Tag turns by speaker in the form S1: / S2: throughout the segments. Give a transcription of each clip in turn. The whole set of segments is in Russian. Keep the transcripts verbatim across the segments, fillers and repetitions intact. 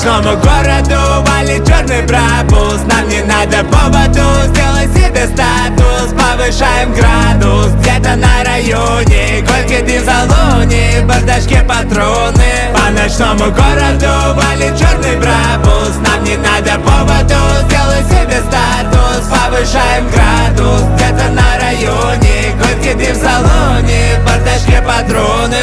S1: ночному городу валит черный пропуск. Нам не надо поводу, сделай себе статус. Повышаем градус где-то на районе. Горький дым в салоне, в бардачке патроны. По ночному городу валит черный пропуск. Нам не надо поводу, сделай себе статус. Повышаем градус где-то на районе. Горький дым в салоне, в бардачке патроны.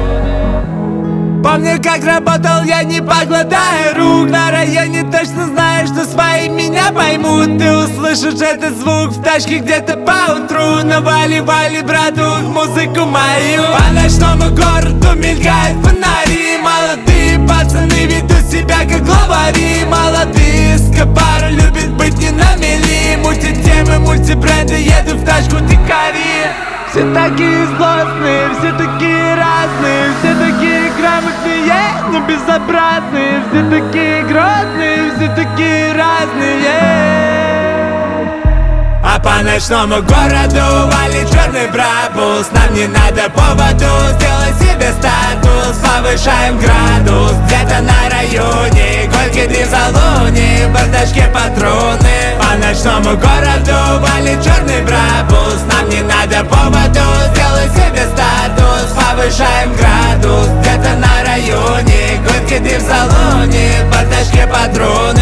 S1: Помню, как работал я, не покладая рук. На районе точно знаю, что свои меня поймут. Ты услышишь этот звук в тачке где-то поутру. Навали, вали, братух, музыку мою. По ночному городу мелькают фонари. Молодые пацаны ведут себя как главари. Молодые скопары любят быть не на мели. Мультитемы, мультибренды, еду в тачку дикари. Все такие злостные, все такие разные, все такие грамотные, но безобразные. Все такие грозные, все такие разные. А по ночному городу валит черный пропуск. Нам не надо поводу, сделай себе статус. Повышаем градус где-то на районе. Горький дым в салоне, в бардачке патроны. По ночному городу валит черный пропуск. Нам не надо поводу, сделай себе статус. Повышаем градус где-то на районе. Горький дым в салоне, в бардачке патроны.